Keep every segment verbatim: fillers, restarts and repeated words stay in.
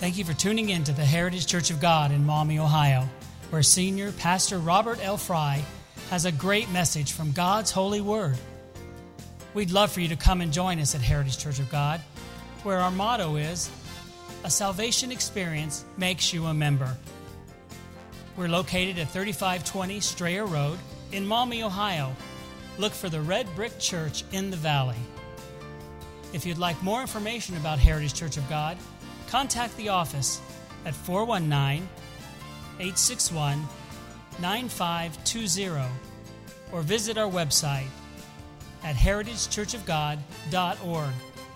Thank you for tuning in to the Heritage Church of God in Maumee, Ohio, where Senior Pastor Robert L. Fry has a great message from God's holy word. We'd love for you to come and join us at Heritage Church of God, where our motto is, a salvation experience makes you a member. We're located at thirty-five twenty Strayer Road in Maumee, Ohio. Look for the Red Brick Church in the valley. If you'd like more information about Heritage Church of God, contact the office at four one nine, eight six one, nine five two zero or visit our website at heritage church of god dot org.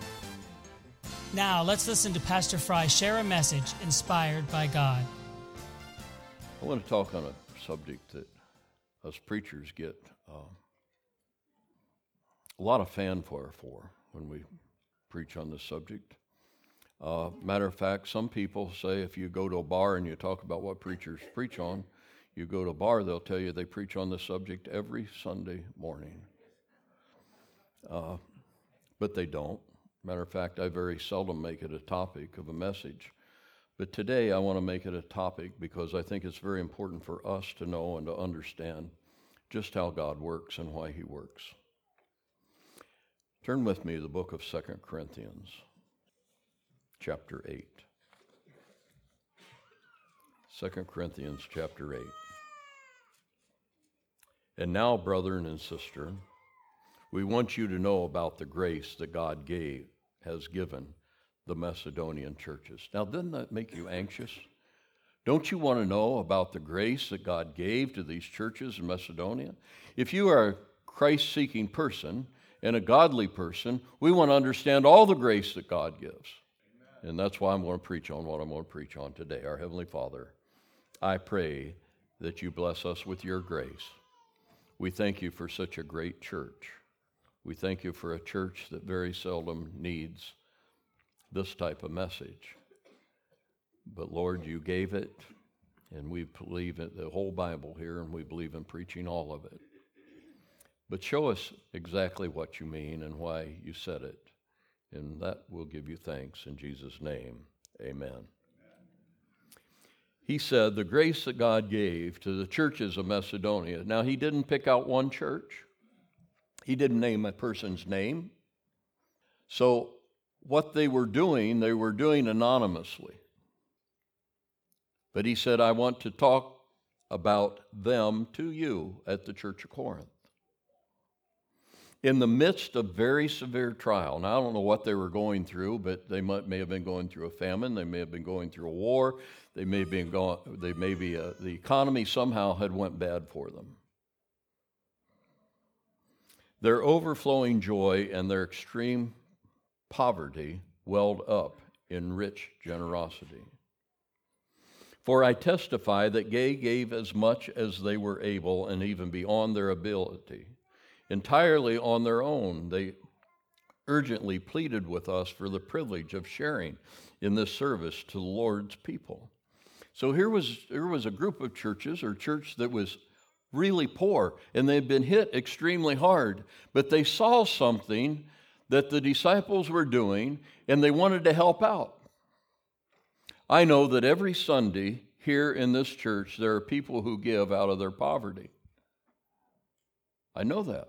Now, let's listen to Pastor Fry share a message inspired by God. I want to talk on a subject that us preachers get uh, a lot of fanfare for when we preach on this subject. Uh, matter of fact, some people say if you go to a bar and you talk about what preachers preach on, you go to a bar, they'll tell you they preach on this subject every Sunday morning. Uh, but they don't. Matter of fact, I very seldom make it a topic of a message. But today I want to make it a topic because I think it's very important for us to know and to understand just how God works and why he works. Turn with me to the book of Second Corinthians. Chapter eight. Second Corinthians chapter eight. And now, brethren and sister, we want you to know about the grace that God gave, has given the Macedonian churches. Now, doesn't that make you anxious? Don't you want to know about the grace that God gave to these churches in Macedonia? If you are a Christ-seeking person and a godly person, we want to understand all the grace that God gives. And that's why I'm going to preach on what I'm going to preach on today. Our Heavenly Father, I pray that you bless us with your grace. We thank you for such a great church. We thank you for a church that very seldom needs this type of message. But Lord, you gave it, and we believe in the whole Bible here, and we believe in preaching all of it. But show us exactly what you mean and why you said it. And that will give you thanks in Jesus' name. Amen. Amen. He said the grace that God gave to the churches of Macedonia. Now, he didn't pick out one church. He didn't name a person's name. So what they were doing, they were doing anonymously. But he said, I want to talk about them to you at the Church of Corinth. In the midst of very severe trial. Now, I don't know what they were going through, but they might, may have been going through a famine. They may have been going through a war. They may have been going, they may be, uh, the economy somehow had went bad for them. Their overflowing joy and their extreme poverty welled up in rich generosity. For I testify that they gave as much as they were able and even beyond their ability. Entirely on their own, they urgently pleaded with us for the privilege of sharing in this service to the Lord's people. So here was, here was a group of churches or church that was really poor, and they'd been hit extremely hard, but they saw something that the disciples were doing, and they wanted to help out. I know that every Sunday here in this church, there are people who give out of their poverty. I know that.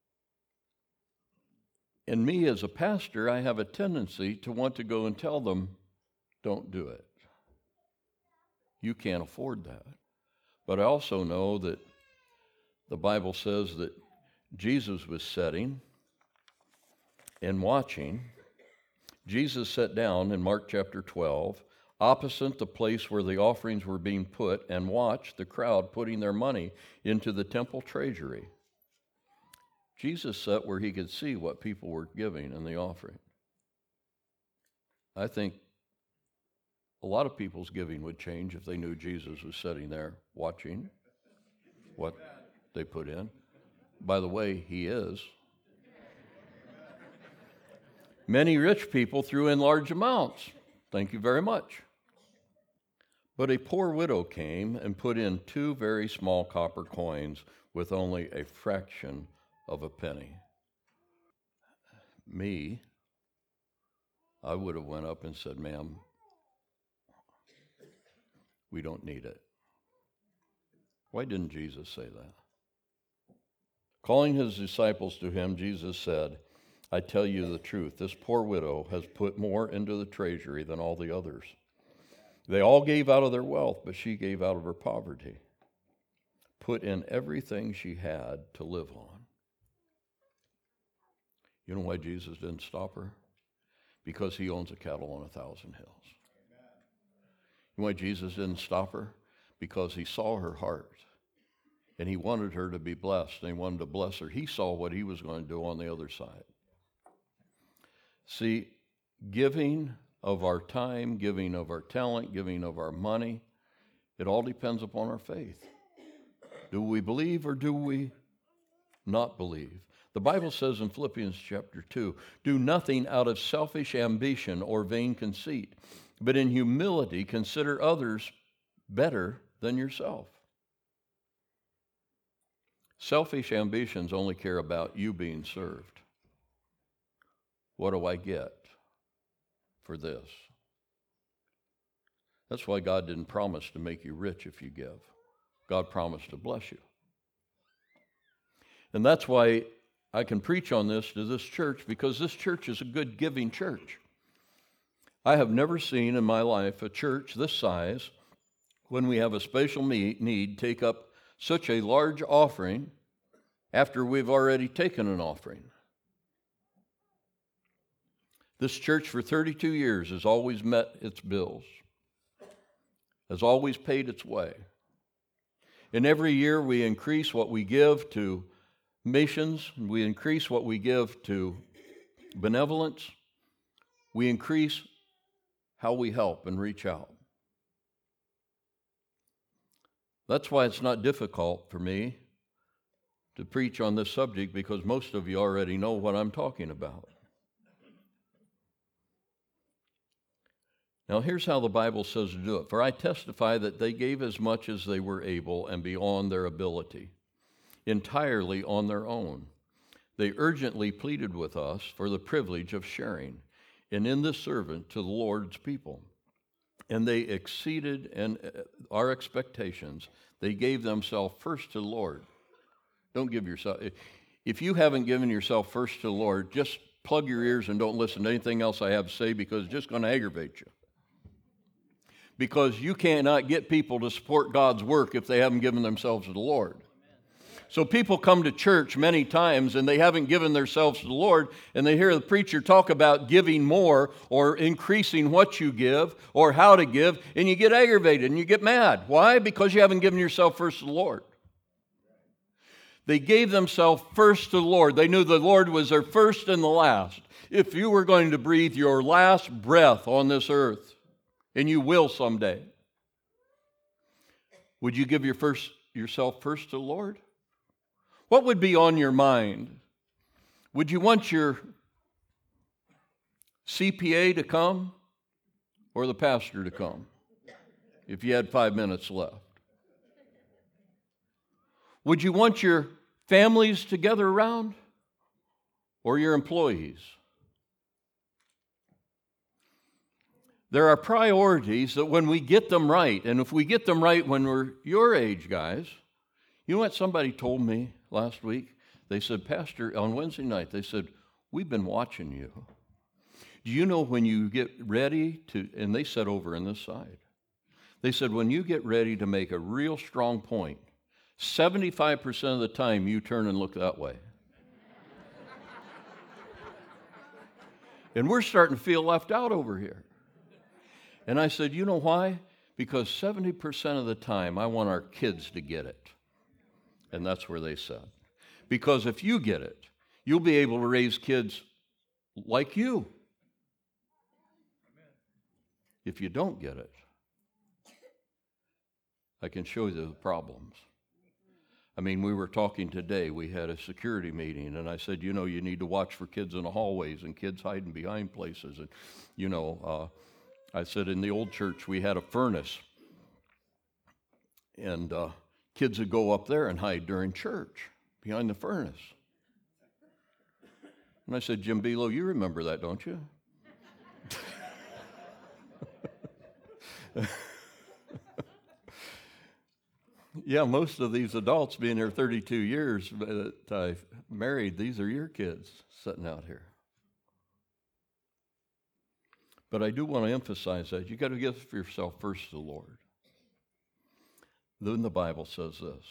And me as a pastor, I have a tendency to want to go and tell them, don't do it. You can't afford that. But I also know that the Bible says that Jesus was sitting and watching. Jesus sat down in Mark chapter twelve, opposite the place where the offerings were being put, and watched the crowd putting their money into the temple treasury. Jesus sat where he could see what people were giving in the offering. I think a lot of people's giving would change if they knew Jesus was sitting there watching what they put in. By the way, he is. Many rich people threw in large amounts. Thank you very much. But a poor widow came and put in two very small copper coins with only a fraction of a penny. Me, I would have went up and said, ma'am, we don't need it. Why didn't Jesus say that? Calling his disciples to him, Jesus said, I tell you the truth, this poor widow has put more into the treasury than all the others. They all gave out of their wealth, but she gave out of her poverty. Put in everything she had to live on. You know why Jesus didn't stop her? Because he owns a cattle on a thousand hills. You know why Jesus didn't stop her? Because he saw her heart. And he wanted her to be blessed, and he wanted to bless her. He saw what he was going to do on the other side. See, giving of our time, giving of our talent, giving of our money, it all depends upon our faith. Do we believe or do we not believe? The Bible says in Philippians chapter two, do nothing out of selfish ambition or vain conceit, but in humility consider others better than yourself. Selfish ambitions only care about you being served. What do I get for this? That's why God didn't promise to make you rich if you give. God promised to bless you. And that's why I can preach on this to this church, because this church is a good giving church. I have never seen in my life a church this size, when we have a special need, take up such a large offering after we've already taken an offering. This church for thirty-two years has always met its bills, has always paid its way. And every year we increase what we give to missions, we increase what we give to benevolence, we increase how we help and reach out. That's why it's not difficult for me to preach on this subject, because most of you already know what I'm talking about. Now, here's how the Bible says to do it. For I testify that they gave as much as they were able and beyond their ability, entirely on their own. They urgently pleaded with us for the privilege of sharing, and in this servant to the Lord's people. And they exceeded in our expectations. They gave themselves first to the Lord. Don't give yourself. If you haven't given yourself first to the Lord, just plug your ears and don't listen to anything else I have to say, because it's just going to aggravate you. Because you cannot get people to support God's work if they haven't given themselves to the Lord. So people come to church many times and they haven't given themselves to the Lord, and they hear the preacher talk about giving more or increasing what you give or how to give, and you get aggravated and you get mad. Why? Because you haven't given yourself first to the Lord. They gave themselves first to the Lord. They knew the Lord was their first and the last. If you were going to breathe your last breath on this earth, and you will someday, would you give your first, yourself first to the Lord? What would be on your mind? Would you want your C P A to come or the pastor to come if you had five minutes left? Would you want your families to gather around or your employees? There are priorities that when we get them right, and if we get them right when we're your age, guys, you know what somebody told me last week? They said, Pastor, on Wednesday night, they said, we've been watching you. Do you know when you get ready to, and they said over on this side, they said, when you get ready to make a real strong point, seventy-five percent of the time you turn and look that way. And we're starting to feel left out over here. And I said, you know why? Because seventy percent of the time I want our kids to get it. And that's where they said. Because if you get it, you'll be able to raise kids like you. If you don't get it, I can show you the problems. I mean, we were talking today, we had a security meeting, and I said, you know, you need to watch for kids in the hallways and kids hiding behind places. And, you know, uh, I said in the old church we had a furnace, and uh, kids would go up there and hide during church behind the furnace. And I said, Jim Belo, you remember that, don't you? Yeah, most of these adults being here thirty-two years that I've married, these are your kids sitting out here. But I do want to emphasize that you got to give yourself first to the Lord. Then the Bible says this.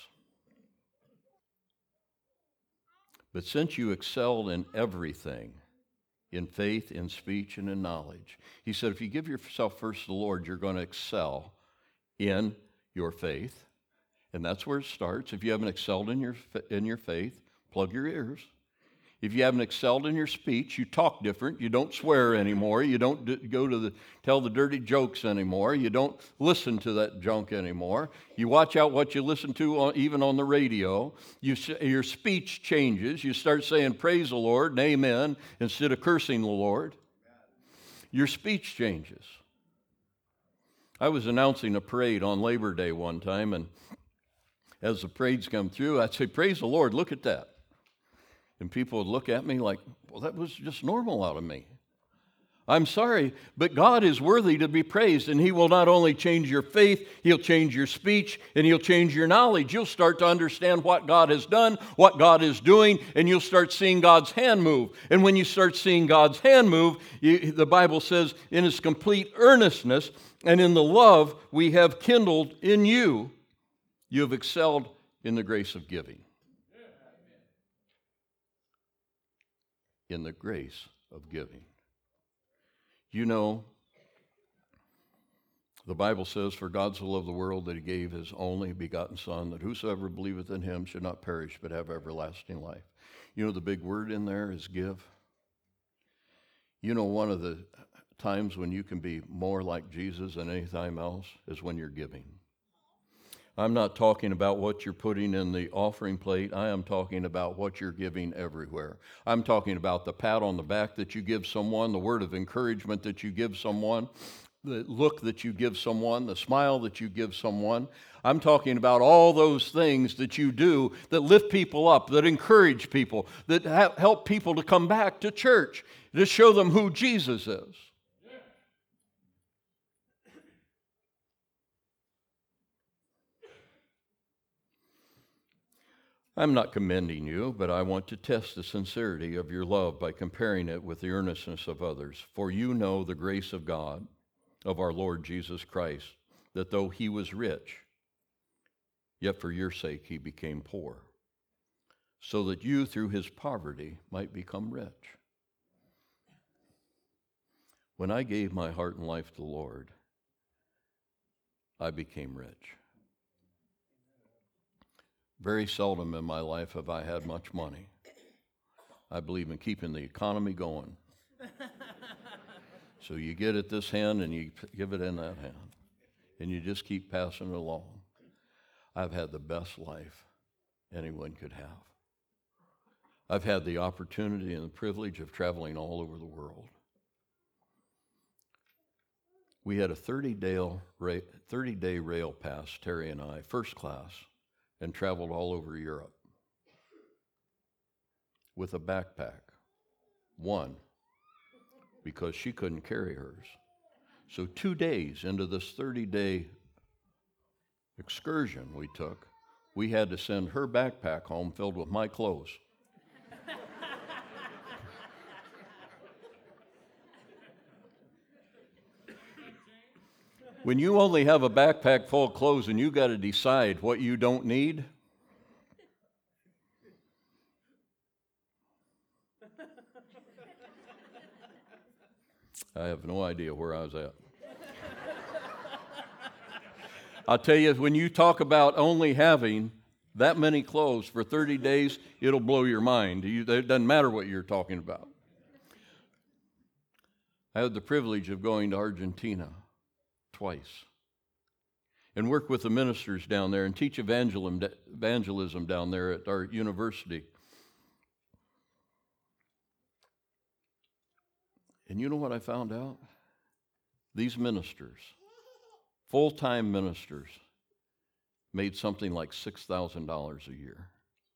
But since you excelled in everything, in faith, in speech, and in knowledge, he said, if you give yourself first to the Lord, you're going to excel in your faith. And that's where it starts. If you haven't excelled in your in your faith, plug your ears. If you haven't excelled in your speech, you talk different. You don't swear anymore. You don't d- go to the tell the dirty jokes anymore. You don't listen to that junk anymore. You watch out what you listen to, on, even on the radio. You, your speech changes. You start saying praise the Lord and amen instead of cursing the Lord. Your speech changes. I was announcing a parade on Labor Day one time, and as the parades come through, I'd say, praise the Lord, look at that. And people would look at me like, well, that was just normal out of me. I'm sorry, but God is worthy to be praised, and he will not only change your faith, he'll change your speech, and he'll change your knowledge. You'll start to understand what God has done, what God is doing, and you'll start seeing God's hand move. And when you start seeing God's hand move, you, the Bible says, in his complete earnestness and in the love we have kindled in you, you have excelled in the grace of giving. In the grace of giving. You know, the Bible says, for God so loved the world that he gave his only begotten Son, that whosoever believeth in him should not perish but have everlasting life. You know, the big word in there is give. You know, one of the times when you can be more like Jesus than any time else is when you're giving. I'm not talking about what you're putting in the offering plate. I am talking about what you're giving everywhere. I'm talking about the pat on the back that you give someone, the word of encouragement that you give someone, the look that you give someone, the smile that you give someone. I'm talking about all those things that you do that lift people up, that encourage people, that ha- help people to come back to church, to show them who Jesus is. I'm not commending you, but I want to test the sincerity of your love by comparing it with the earnestness of others. For you know the grace of God, of our Lord Jesus Christ, that though he was rich, yet for your sake he became poor, so that you through his poverty might become rich. When I gave my heart and life to the Lord, I became rich. Very seldom in my life have I had much money. I believe in keeping the economy going. So you get it this hand and you give it in that hand. And you just keep passing it along. I've had the best life anyone could have. I've had the opportunity and the privilege of traveling all over the world. We had a thirty-day rail pass, Terry and I, first class, and traveled all over Europe with a backpack. One, because she couldn't carry hers. So two days into this thirty-day excursion we took, we had to send her backpack home filled with my clothes. When you only have a backpack full of clothes and you got to decide what you don't need, I have no idea where I was at. I'll tell you, when you talk about only having that many clothes for thirty days, it'll blow your mind. You, it doesn't matter what you're talking about. I had the privilege of going to Argentina twice and work with the ministers down there and teach evangelism down there at our university. And you know what I found out? These ministers, full-time ministers, made something like six thousand dollars a year.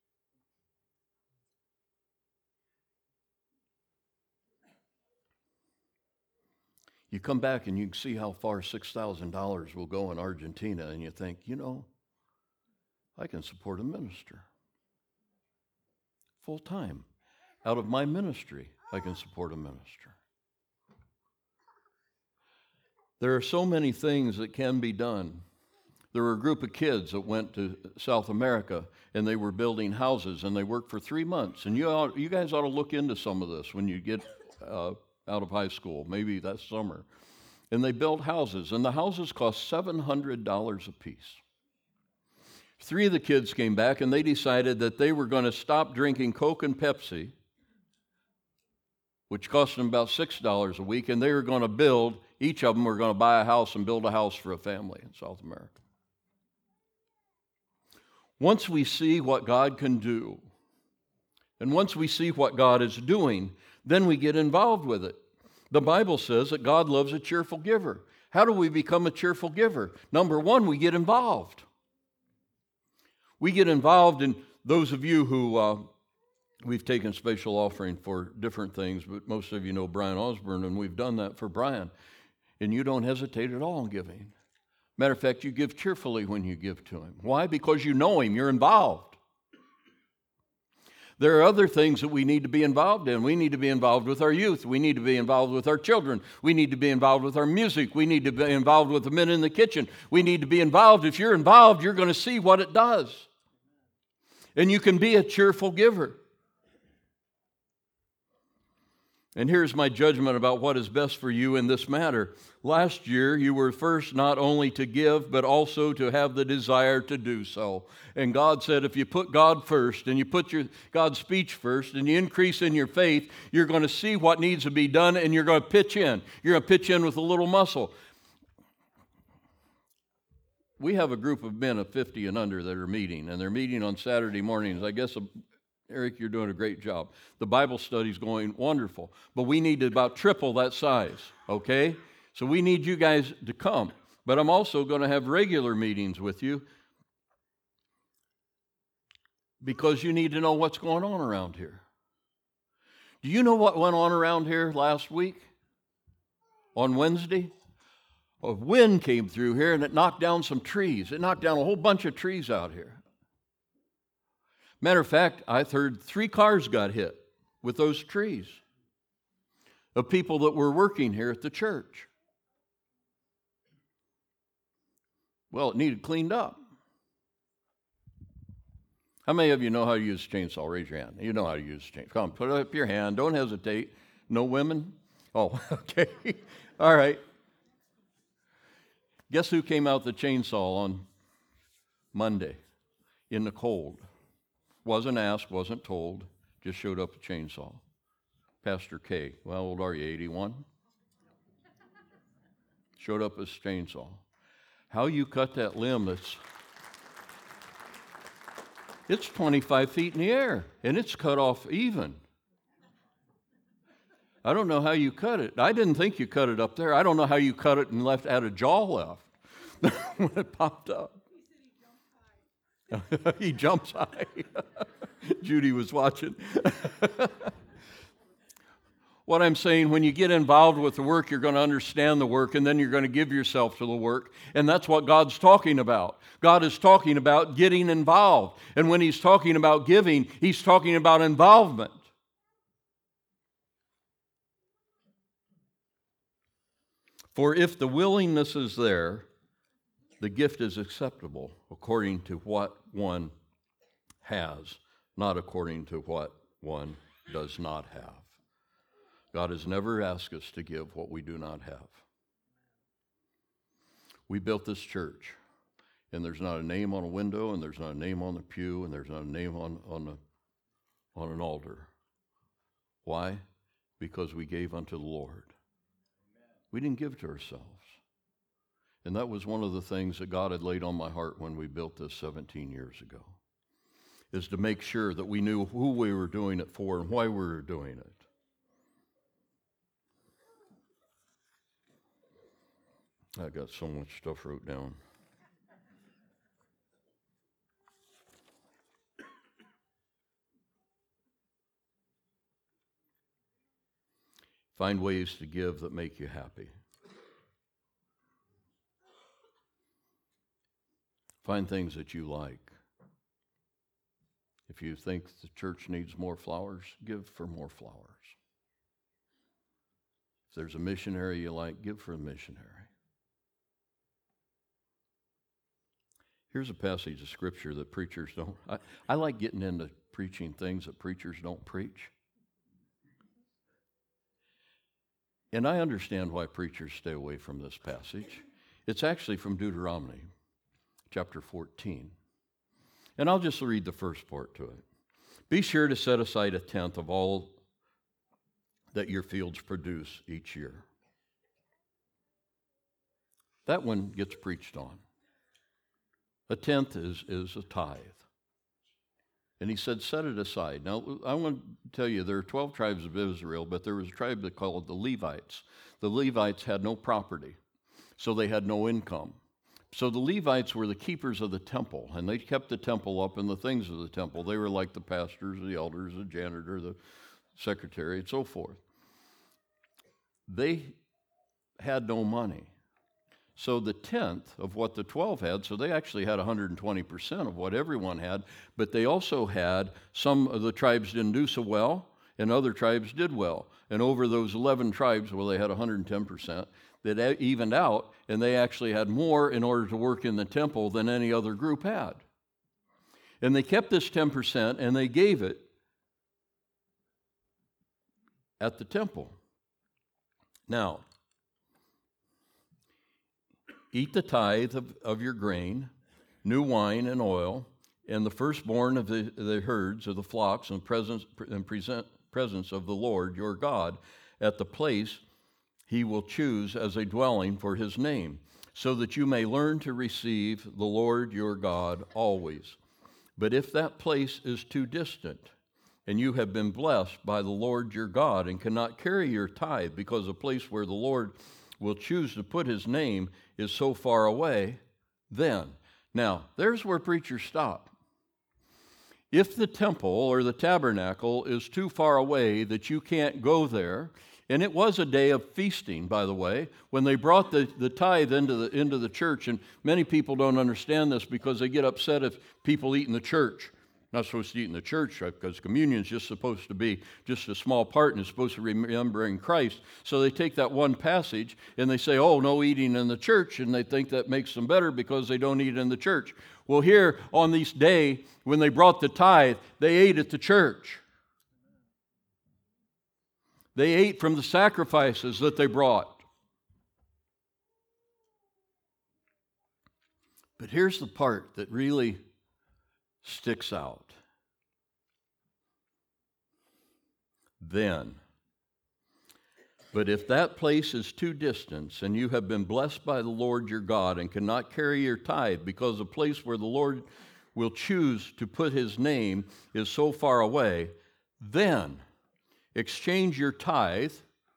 You come back and you can see how far six thousand dollars will go in Argentina, and you think, you know, I can support a minister. Full time. Out of my ministry, I can support a minister. There are so many things that can be done. There were a group of kids that went to South America, and they were building houses, and they worked for three months. And you ought, you guys ought to look into some of this when you get uh, out of high school, maybe that summer. And they built houses, and the houses cost seven hundred dollars a piece. Three of the kids came back, and they decided that they were going to stop drinking Coke and Pepsi, which cost them about six dollars a week, and they were going to build, each of them were going to buy a house and build a house for a family in South America. Once we see what God can do, and once we see what God is doing, then we get involved with it. The Bible says that God loves a cheerful giver. How do we become a cheerful giver? Number one, we get involved. We get involved in those of you who, uh, we've taken special offering for different things, but most of you know Brian Osborne, and we've done that for Brian. And you don't hesitate at all in giving. Matter of fact, you give cheerfully when you give to him. Why? Because you know him, you're involved. There are other things that we need to be involved in. We need to be involved with our youth. We need to be involved with our children. We need to be involved with our music. We need to be involved with the men in the kitchen. We need to be involved. If you're involved, you're going to see what it does. And you can be a cheerful giver. And here's my judgment about what is best for you in this matter. Last year, you were first not only to give, but also to have the desire to do so. And God said, if you put God first, and you put your God's speech first, and you increase in your faith, you're going to see what needs to be done, and you're going to pitch in. You're going to pitch in with a little muscle. We have a group of men of fifty and under that are meeting, and they're meeting on Saturday mornings. I guess, Eric, you're doing a great job. The Bible study's going wonderful, but we need to about triple that size, okay? So we need you guys to come. But I'm also going to have regular meetings with you because you need to know what's going on around here. Do you know what went on around here last week on Wednesday? A wind came through here and it knocked down some trees. It knocked down a whole bunch of trees out here. Matter of fact, I heard three cars got hit with those trees of people that were working here at the church. Well, it needed cleaned up. How many of you know how to use a chainsaw? Raise your hand. You know how to use a chainsaw. Come on, put up your hand. Don't hesitate. No women? Oh, okay. All right. Guess who came out the chainsaw on Monday in the cold? Wasn't asked, wasn't told, just showed up a chainsaw. Pastor K. Well, how old are you, eighty-one? Showed up as a chainsaw. How you cut that limb that's, it's twenty-five feet in the air, and it's cut off even. I don't know how you cut it. I didn't think you cut it up there. I don't know how you cut it and left had a jaw left when it popped up. He jumps high. Judy was watching. What I'm saying, when you get involved with the work, you're going to understand the work, and then you're going to give yourself to the work. And that's what God's talking about. God is talking about getting involved. And when he's talking about giving, he's talking about involvement. For if the willingness is there, the gift is acceptable according to what one has, not according to what one does not have. God has never asked us to give what we do not have. We built this church, and there's not a name on a window, and there's not a name on the pew, and there's not a name on, on, the, on an altar. Why? Because we gave unto the Lord. We didn't give to ourselves. And that was one of the things that God had laid on my heart when we built this seventeen years ago, is to make sure that we knew who we were doing it for and why we were doing it. I got so much stuff wrote down. Find ways to give that make you happy. Find things that you like. If you think the church needs more flowers, give for more flowers. If there's a missionary you like, give for a missionary. Here's a passage of Scripture that preachers don't. I, I like getting into preaching things that preachers don't preach. And I understand why preachers stay away from this passage. It's actually from Deuteronomy, chapter fourteen. And I'll just read the first part to it. Be sure to set aside a tenth of all that your fields produce each year. That one gets preached on. A tenth is, is a tithe. And he said, set it aside. Now, I want to tell you, there are twelve tribes of Israel, but there was a tribe that called the Levites. The Levites had no property, so they had no income. So the Levites were the keepers of the temple, and they kept the temple up and the things of the temple. They were like the pastors, the elders, the janitor, the secretary, and so forth. They had no money. So the tenth of what the twelve had, so they actually had one hundred twenty percent of what everyone had, but they also had, some of the tribes didn't do so well, and other tribes did well. And over those eleven tribes, well, they had one hundred ten percent, that evened out, and they actually had more in order to work in the temple than any other group had. And they kept this ten percent, and they gave it at the temple. Now, eat the tithe of, of your grain, new wine and oil, and the firstborn of the, the herds of the flocks and presence, and present, presence of the Lord your God at the place he will choose as a dwelling for his name, so that you may learn to receive the Lord your God always. But if that place is too distant, and you have been blessed by the Lord your God and cannot carry your tithe because the place where the Lord will choose to put his name is so far away, then. Now, there's where preachers stop. If the temple or the tabernacle is too far away that you can't go there, and it was a day of feasting, by the way, when they brought the, the tithe into the, into the church, and many people don't understand this because they get upset if people eat in the church. Not supposed to eat in the church, right? Because communion is just supposed to be just a small part, and it's supposed to remembering Christ. So they take that one passage and they say, oh, no eating in the church, and they think that makes them better because they don't eat in the church. Well, here on this day, when they brought the tithe, they ate at the church. They ate from the sacrifices that they brought. But here's the part that really sticks out. Then, but if that place is too distant, and you have been blessed by the Lord your God and cannot carry your tithe because the place where the Lord will choose to put his name is so far away, then exchange your tithe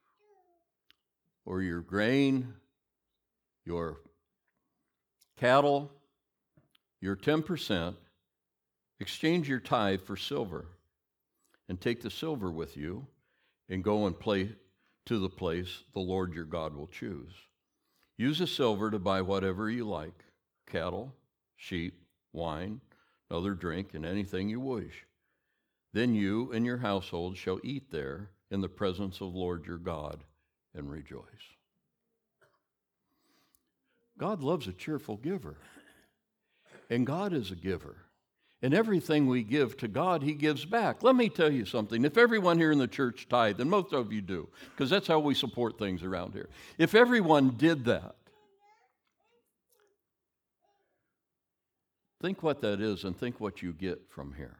or your grain, your cattle, your ten percent, exchange your tithe for silver, and take the silver with you, and go and play to the place the Lord your God will choose. Use the silver to buy whatever you like, cattle, sheep, wine, other drink, and anything you wish. Then you and your household shall eat there in the presence of the Lord your God and rejoice. God loves a cheerful giver, and God is a giver. And everything we give to God, he gives back. Let me tell you something. If everyone here in the church tithe, and most of you do, because that's how we support things around here. If everyone did that, think what that is and think what you get from here.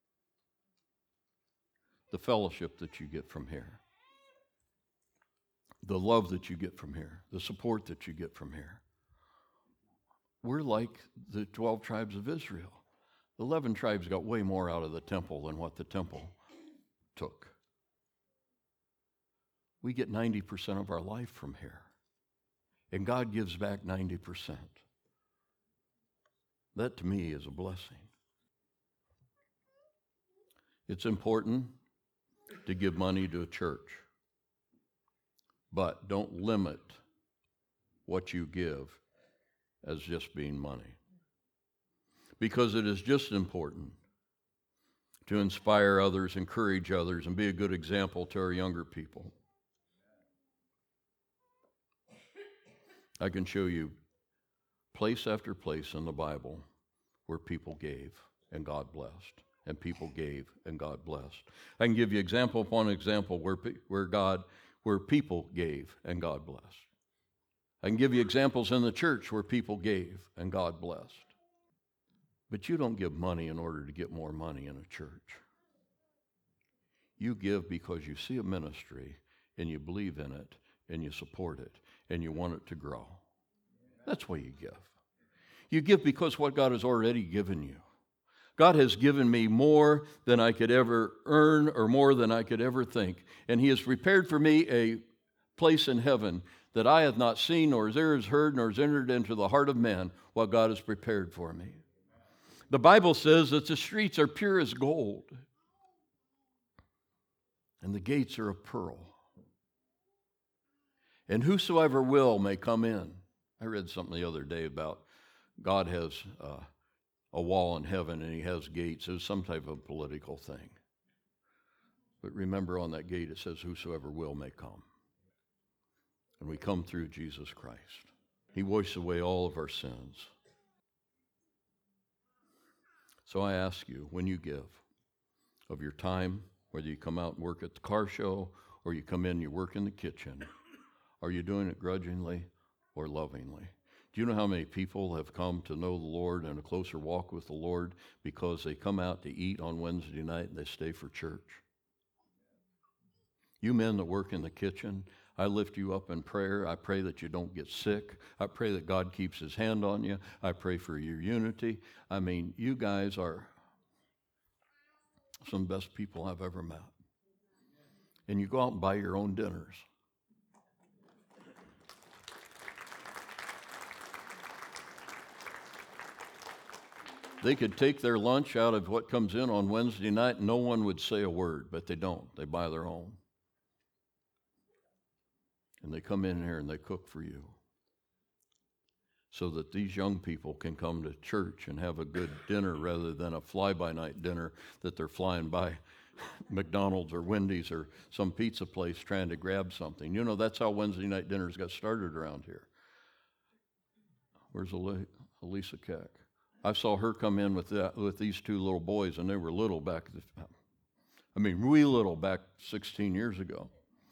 The fellowship that you get from here. The love that you get from here. The support that you get from here. We're like the twelve tribes of Israel. The eleven tribes got way more out of the temple than what the temple took. We get ninety percent of our life from here. And God gives back ninety percent. That to me is a blessing. It's important to give money to a church. But don't limit what you give as just being money. Because it is just important to inspire others, encourage others, and be a good example to our younger people. I can show you place after place in the Bible where people gave and God blessed, and people gave and God blessed. I can give you example upon example where where God, where people gave and God blessed. I can give you examples in the church where people gave and God blessed. But you don't give money in order to get more money in a church. You give because you see a ministry and you believe in it and you support it and you want it to grow. That's why you give. You give because what God has already given you. God has given me more than I could ever earn or more than I could ever think. And He has prepared for me a place in heaven that I have not seen, nor has ear has heard, nor has entered into the heart of man what God has prepared for me. The Bible says that the streets are pure as gold, and the gates are of pearl. And whosoever will may come in. I read something the other day about God has uh, a wall in heaven and He has gates. It was some type of political thing. But remember, on that gate it says, whosoever will may come. And we come through Jesus Christ. He washes away all of our sins. So I ask you, when you give of your time, whether you come out and work at the car show or you come in and you work in the kitchen, are you doing it grudgingly or lovingly? Do you know how many people have come to know the Lord and a closer walk with the Lord because they come out to eat on Wednesday night and they stay for church? You men that work in the kitchen, I lift you up in prayer. I pray that you don't get sick. I pray that God keeps His hand on you. I pray for your unity. I mean, you guys are some of the best people I've ever met. And you go out and buy your own dinners. They could take their lunch out of what comes in on Wednesday night and no one would say a word, but they don't. They buy their own. And they come in here and they cook for you so that these young people can come to church and have a good dinner rather than a fly-by-night dinner that they're flying by McDonald's or Wendy's or some pizza place trying to grab something. You know, that's how Wednesday night dinners got started around here. Where's Elisa Keck? I saw her come in with that, with these two little boys, and they were little back, I mean, really little back sixteen years ago,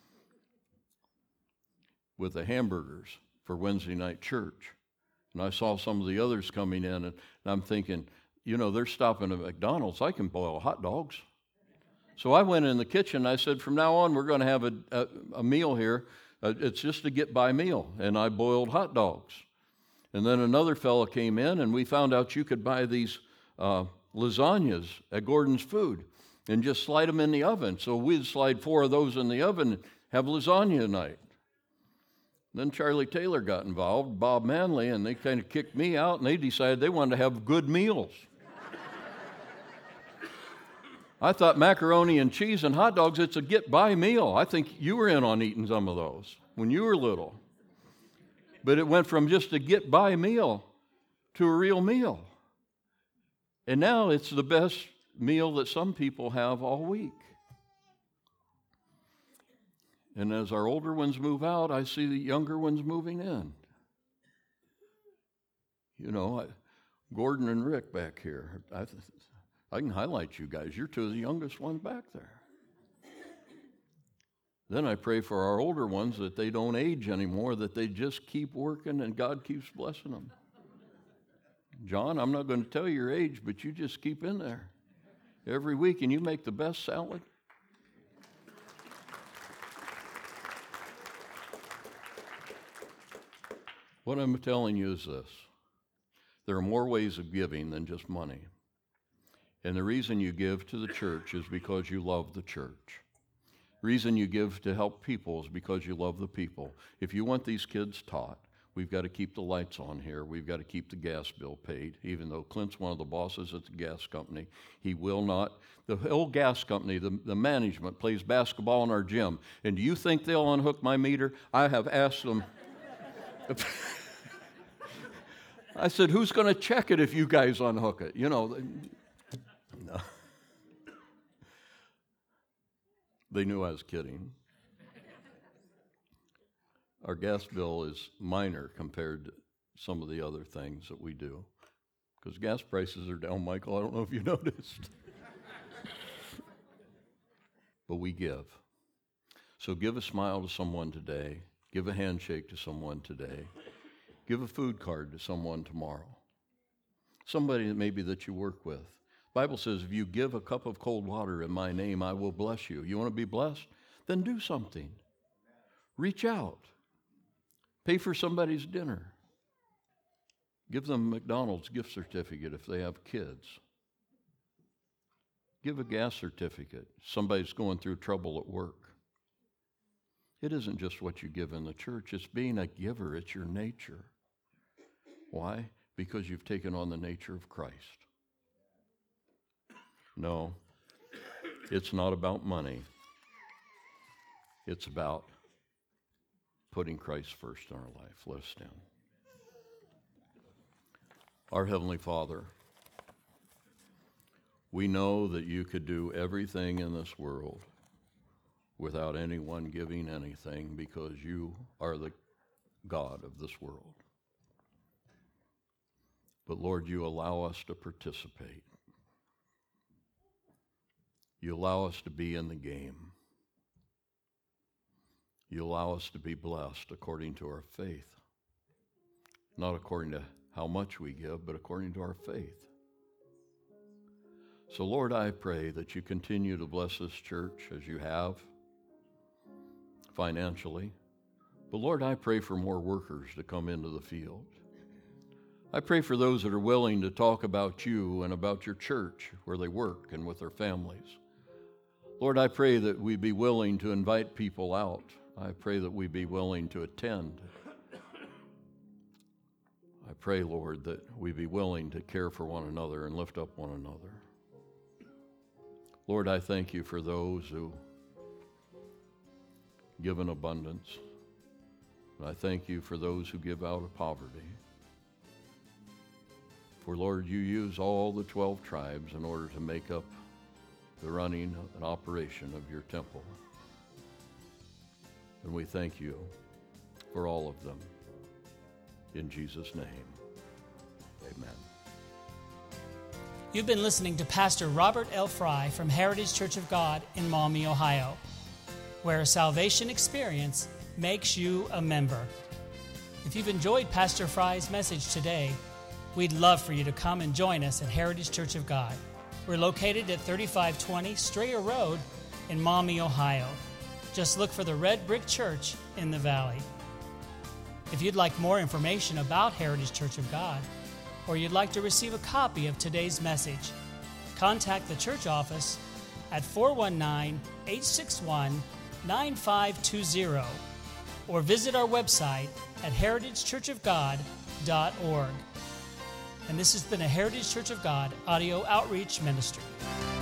with the hamburgers for Wednesday night church. And I saw some of the others coming in, and, and I'm thinking, you know, they're stopping at McDonald's. I can boil hot dogs. So I went in the kitchen, and I said, from now on, we're going to have a, a, a meal here. Uh, it's just a get-by meal. And I boiled hot dogs. And then another fellow came in, and we found out you could buy these uh, lasagnas at Gordon's Food and just slide them in the oven. So we'd slide four of those in the oven and have lasagna night. Then Charlie Taylor got involved, Bob Manley, and they kind of kicked me out, and they decided they wanted to have good meals. I thought macaroni and cheese and hot dogs, it's a get-by meal. I think you were in on eating some of those when you were little. But it went from just a get-by meal to a real meal. And now it's the best meal that some people have all week. And as our older ones move out, I see the younger ones moving in. You know, I, Gordon and Rick back here. I, I can highlight you guys. You're two of the youngest ones back there. Then I pray for our older ones that they don't age anymore, that they just keep working and God keeps blessing them. John, I'm not going to tell your age, but you just keep in there every week and you make the best salad. What I'm telling you is this. There are more ways of giving than just money. And the reason you give to the church is because you love the church. The reason you give to help people is because you love the people. If you want these kids taught, we've got to keep the lights on here. We've got to keep the gas bill paid. Even though Clint's one of the bosses at the gas company, he will not. The old gas company, the, the management, plays basketball in our gym. And do you think they'll unhook my meter? I have asked them. I said, who's going to check it if you guys unhook it? You know, no. They knew I was kidding. Our gas bill is minor compared to some of the other things that we do. Because gas prices are down, Michael. I don't know if you noticed. But we give. So give a smile to someone today. Give a handshake to someone today. Give a food card to someone tomorrow. Somebody that maybe that you work with. The Bible says, if you give a cup of cold water in my name, I will bless you. You want to be blessed? Then do something. Reach out. Pay for somebody's dinner. Give them a McDonald's gift certificate if they have kids. Give a gas certificate. Somebody's going through trouble at work. It isn't just what you give in the church. It's being a giver. It's your nature. Why? Because you've taken on the nature of Christ. No, it's not about money. It's about putting Christ first in our life. Let us stand. Our Heavenly Father, we know that you could do everything in this world without anyone giving anything because you are the God of this world. But Lord, you allow us to participate. You allow us to be in the game. You allow us to be blessed according to our faith. Not according to how much we give, but according to our faith. So Lord, I pray that you continue to bless this church as you have financially. But Lord, I pray for more workers to come into the field. I pray for those that are willing to talk about you and about your church where they work and with their families. Lord, I pray that we be willing to invite people out. I pray that we be willing to attend. I pray, Lord, that we be willing to care for one another and lift up one another. Lord, I thank you for those who give in abundance. And I thank you for those who give out of poverty. For, Lord, you use all the twelve tribes in order to make up the running and operation of your temple. And we thank you for all of them. In Jesus' name, amen. You've been listening to Pastor Robert L. Fry from Heritage Church of God in Maumee, Ohio, where a salvation experience makes you a member. If you've enjoyed Pastor Fry's message today, we'd love for you to come and join us at Heritage Church of God. We're located at thirty-five twenty Strayer Road in Maumee, Ohio. Just look for the red brick church in the valley. If you'd like more information about Heritage Church of God, or you'd like to receive a copy of today's message, contact the church office at four one nine, eight six one, nine five two zero or visit our website at heritage church of god dot org. And this has been a Heritage Church of God audio outreach ministry.